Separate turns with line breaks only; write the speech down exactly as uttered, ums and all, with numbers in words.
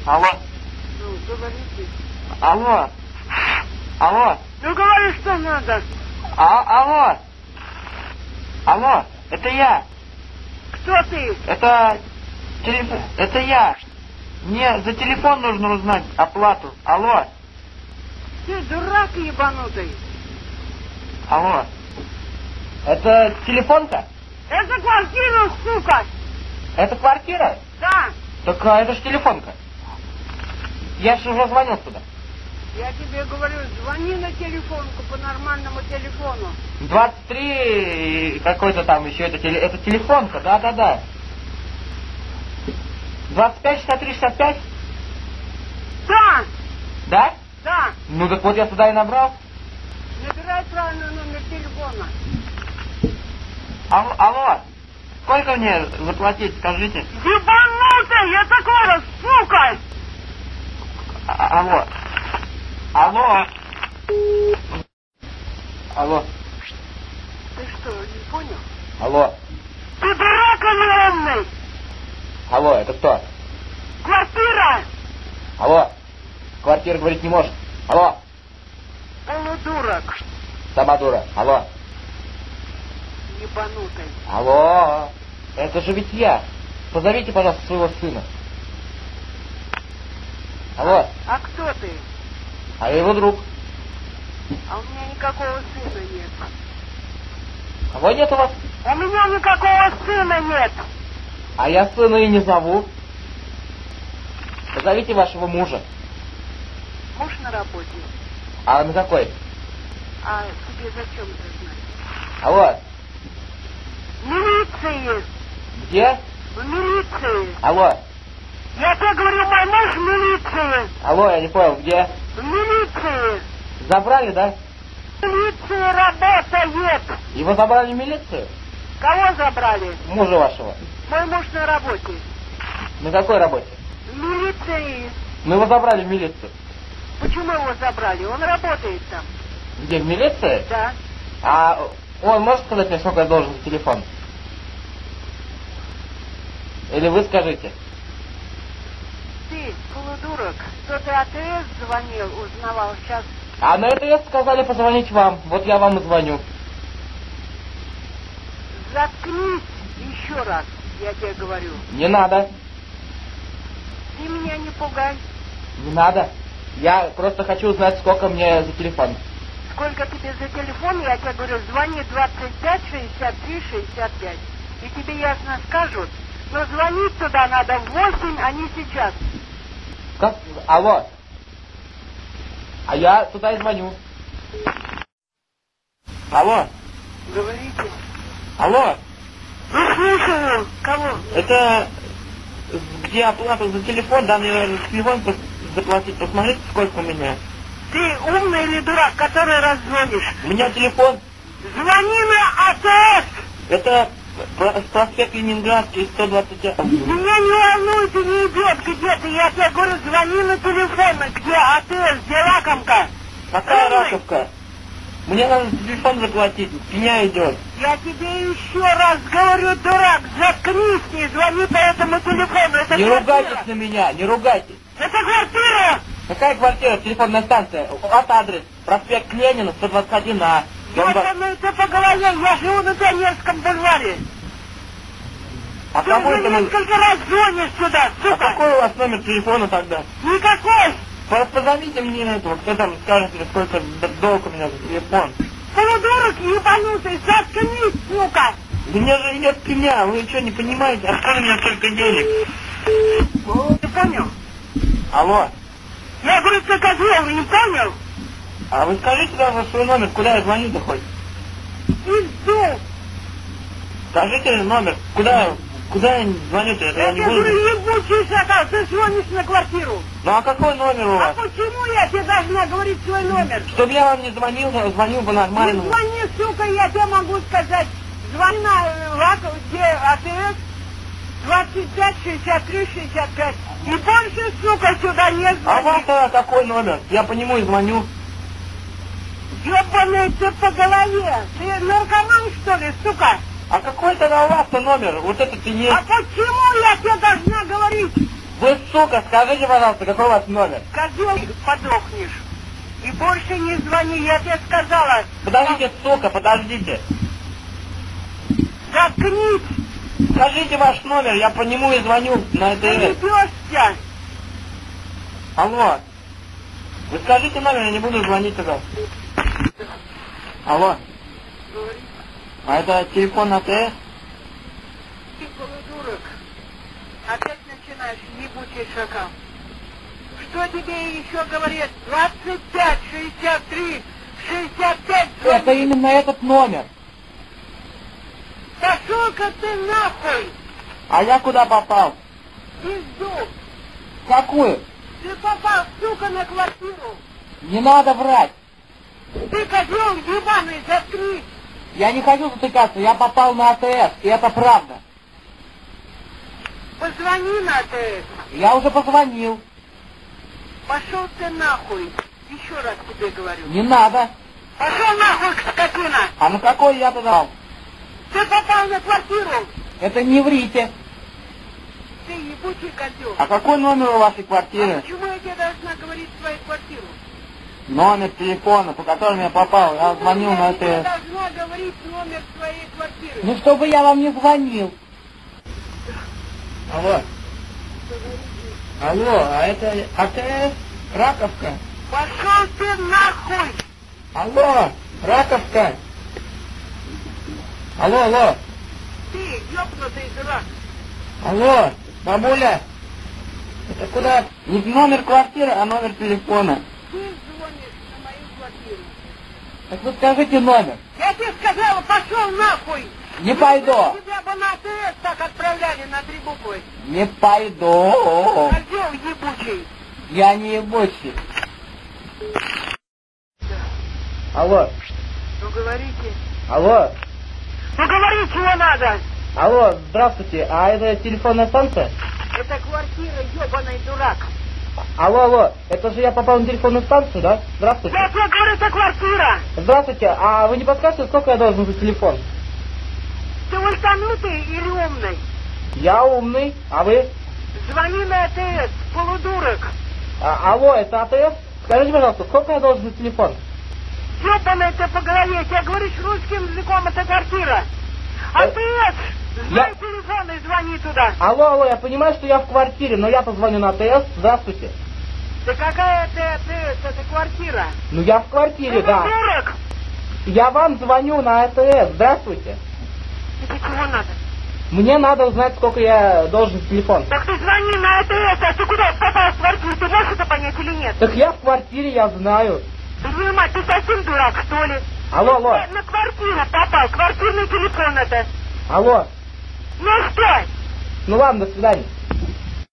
Алло.
Ну, говорите.
Алло. Алло.
Ну, говори, что надо.
А, алло. Алло, это я.
Кто ты?
Это... Телефон... Это я. Мне за телефон нужно узнать оплату. Алло.
Ты дурак ебанутый.
Алло. Это телефонка?
Это квартира, сука.
Это квартира?
Да.
Так а это ж телефонка. Я же уже звонил туда.
Я тебе говорю, звони на телефонку по нормальному телефону.
двадцать три какой-то там еще это, теле... это телефонка, да-да-да. двадцать пять шестьдесят три шестьдесят пять?
Да.
Да?
Да.
Ну так вот я сюда и набрал.
Набирай правильный номер телефона.
Алло, алло. Сколько мне заплатить, скажите?
Ебанутый, я такого, сука!
А- алло. Алло. Алло.
Ты что, не понял?
Алло.
Ты дурак огромный!
Алло, это кто?
Квартира!
Алло. Квартира говорить не может. Алло.
Полудурак.
Сама дура. Алло.
Ебанутый.
Алло. Это же ведь я. Позовите, пожалуйста, своего сына. Алло.
А кто ты?
А я его друг.
А у меня никакого сына нет.
Кого нет у вас?
У меня никакого сына нет.
А я сына и не зову. Позовите вашего мужа.
Муж на работе.
А на какой?
А тебе зачем это знать?
Алло.
В милиции.
Где?
В милиции.
Алло.
Я тебе говорю, мой муж в милиции.
Алло, я не понял, где?
В милиции.
Забрали, да?
В милиции работает.
Его забрали в милицию?
Кого забрали?
Мужа вашего.
Мой муж на работе.
На какой работе?
В милиции.
Ну его забрали в милицию.
Почему его забрали? Он работает там.
Где, в милиции?
Да.
А он может сказать мне, сколько я должен за телефон? Или вы скажите?
Ты, полудурок, кто ты АТС звонил, узнавал сейчас.
А на это сказали позвонить вам. Вот я вам и звоню.
Заткнись еще раз, я тебе говорю.
Не надо.
Ты меня не пугай.
Не надо. Я просто хочу узнать, сколько мне за телефон.
Сколько тебе за телефон, я тебе говорю, звони двадцать пять шестьдесят три шестьдесят пять. И тебе ясно скажут, но звонить туда надо в восемь, а не сейчас.
Как? Алло. А я туда и звоню. Алло.
Говорите.
Алло.
Ну, слушаю. Кого?
Это где оплата за телефон? Да, мне надо телефон заплатить. Посмотрите, сколько у меня.
Ты умный или дурак, который раз звонишь?
У меня телефон.
Звони на АТС!
Это про- проспект Ленинградский, сто двадцать один.
Меня не волнует и не идет, где ты. Я тебе говорю, звони на телефон, где АТС, где лакомка.
Какая
Умный.
раковка? Мне надо телефон заплатить, меня идет.
Я тебе еще раз говорю, дурак, заткнись, не звони по этому телефону. Это
Не
квартира.
ругайтесь на меня, не ругайтесь.
Это квартира!
Какая квартира? Телефонная станция. Вот адрес. Проспект Ленина, сто двадцать один А.
Ёбаный ты по голове, я живу на Пионерском бульваре.
А
Ты
кому
уже
это мы...
несколько раз звонишь сюда,
А
сука.
какой у вас номер телефона тогда?
Никакой.
Просто позвоните мне на этого, кто там скажет, сколько д- долг у меня за телефон.
Полудурок ебанутый, заткнись, сука.
Да мне же идет пеня, вы что, не понимаете? Откуда у меня столько денег?
Ты понял?
Алло.
Я говорю, ты козел, не понял?
А вы скажите даже свой номер, куда я звоню-то хоть?
Пизду.
Скажите номер, куда, куда я звоню-то, это я
Я
не
тебе
буду.
говорю, ебучий шакал, ты звонишь на квартиру.
Ну а какой номер у
А
вас?
почему я тебе должна говорить свой номер?
Чтоб я вам не звонил, я звоню
Ну
по-нормальному.
звони, сука, я тебе могу сказать. Звони на э, лак- где АТС двадцать пять шестьдесят три шестьдесят пять. И больше, сука, сюда не
А у
звони.
вас тогда какой номер? Я по нему и звоню.
Ёбаный ты по голове. Ты наркоман, что ли, сука?
А какой тогда у вас-то номер? Вот этот и есть.
А почему я тебе должна говорить?
Вы, сука, скажите, пожалуйста, какой у вас номер?
Козел, подохнешь. И больше не звони, я тебе сказала.
Подождите, сука, подождите.
Заткнись.
Скажите ваш номер, я по нему и звоню на АТС.
Заебешься.
Алло. Вы скажите номер, я не буду звонить тогда. Алло.
Говори.
А это телефон АТС?
Ты полудурок. Опять начинаешь, ебучий шакал. Что тебе еще говорят? двадцать пять, шестьдесят три, шестьдесят пять.
Это именно этот номер.
Пошел-ка ты нахуй.
А я куда попал?
Пизду.
Какую?
Ты попал, сука, на квартиру.
Не надо врать.
Ты козел ебаный, заткнись.
Я не хочу затыкаться, я попал на АТС, и это правда.
Позвони на АТС.
Я уже позвонил.
Пошел ты нахуй. Еще раз тебе говорю.
Не надо.
Пошел нахуй, скотина.
А на какой я туда?
Ты попал на квартиру.
Это не врите.
Ты ебучий козел.
А какой номер у вашей
А
квартиры?
почему я тебе должна говорить свою квартиру?
Номер телефона, по которому я попал. Я звонил на
Я тебе
АТС.
должна говорить номер своей квартиры.
Ну, чтобы я вам не звонил. Алло. Алло, а это АТС? Раковка?
Пошел ты нахуй.
Алло, Раковка. Алло, алло.
Ты ёбнутый дурак.
Алло, бабуля. Это куда? Не номер квартиры, а номер телефона.
Ты звонишь на мою квартиру.
Так вы скажите номер.
Я тебе сказала, пошел нахуй.
Не пойду.
Тебя бы на АТС так отправляли на три буквы.
Не пойду.
Козел ебучий.
Я не ебучий. Алло.
Ну говорите.
Алло.
Ну говори, чего надо.
Алло, здравствуйте. А это телефонная станция?
Это квартира, ебаный дурак.
Алло, алло. Это же я попал на телефонную станцию, да? Здравствуйте.
Я тебе говорю, это квартира.
Здравствуйте. А вы не подскажете, сколько я должен за телефон?
Ты ультанутый или умный?
Я умный. А вы?
Звони на АТС, полудурок.
А, алло, это АТС? Скажите, пожалуйста, сколько я должен за телефон?
Ёбаный ты по голове, тебе говоришь русским языком, это квартира. АТС, знай
я-
телефон и звони туда.
Алло, алло, я понимаю, что я в квартире, но я позвоню на АТС. Здравствуйте.
Да какая ты АТС, это квартира.
Ну я в квартире,
Ты
да.
дурак.
Я вам звоню на АТС. Здравствуйте.
Тебе чего надо?
Мне надо узнать, сколько я должен за телефон.
Так ты звони на АТС, а ты куда попал в квартиру? Ты можешь это понять или нет?
Так я в квартире, я знаю.
Твою мать, ты совсем дурак, что ли?
Алло, алло.
Ты на квартиру попал, квартирный телефон это.
Алло.
Ну что?
Ну ладно, до свидания.